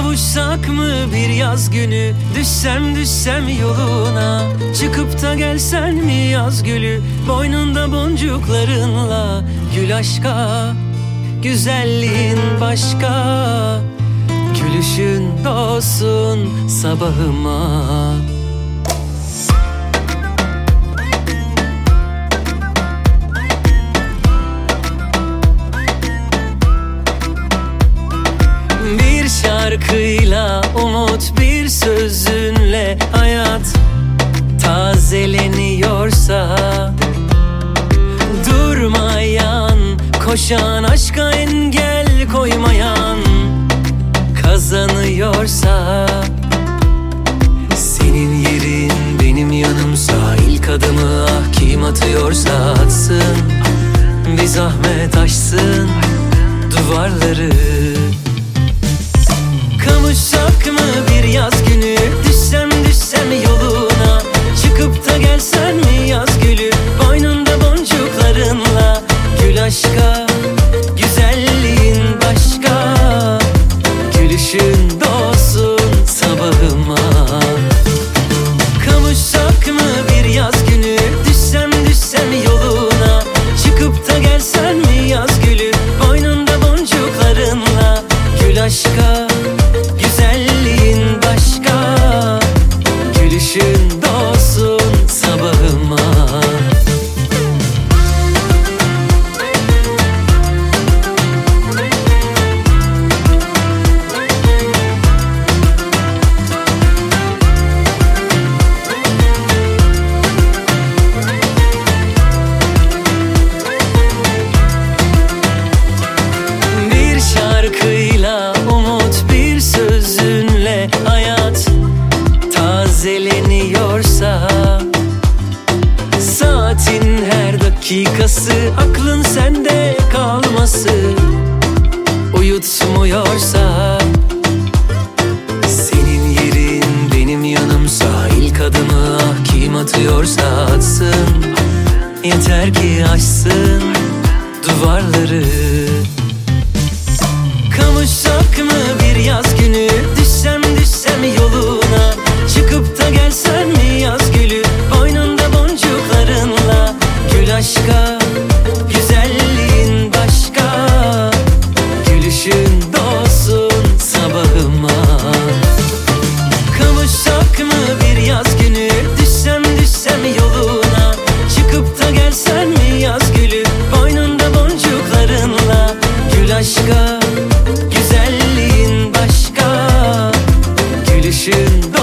Kavuşsak mı bir yaz günü, düşsem yoluna, çıkıp da gelsen mi yaz gülü, boynunda boncuklarınla. Gül aşka, güzelliğin başka, gülüşün doğsun sabahıma. Bir şarkıyla umut, bir sözünle hayat tazeleniyorsa, durmayan, koşan, aşka engel koymayan kazanıyorsa, senin yerin benim yanımsa, ilk adımı ah kim atıyorsa atsın, bir zahmet aşsın duvarları. Kavuşsak mı bir yaz günü, düşsem yoluna, çıkıp da gelsen mi yaz gülü, boynunda boncuklarınla. Gül aşka, güzelliğin başka, gülüşün doğsun sabahıma. Kavuşsak mı bir yaz günü, düşsem yoluna, çıkıp da gelsen mi yaz gülü, boynunda boncuklarınla. Gül aşka, güzelliğin başka, gülüşün doğsun sabahıma. Bir şarkıyla umut, bir sözünle hayat tazeleniyorsa, saatin her dakikası aklın sende kalması uyutmuyorsa, senin yerin benim yanımsa, ilk adımı ah kim atıyorsa atsın, yeter ki aşsın duvarları. Kavuşsak mı bir yaz günü, düşsem yoluna, çıkıp da gelsen mi yaz gülü, boynunda boncuklarınla. Gül aşka, güzelliğin başka, gülüşün doğsun sabahıma. Kavuşsak mı bir yaz günü, düşsem yoluna, çıkıp da gelsen mi yaz gülü, boynunda boncuklarınla. Gül aşka, güzelliğin başka, gülüşün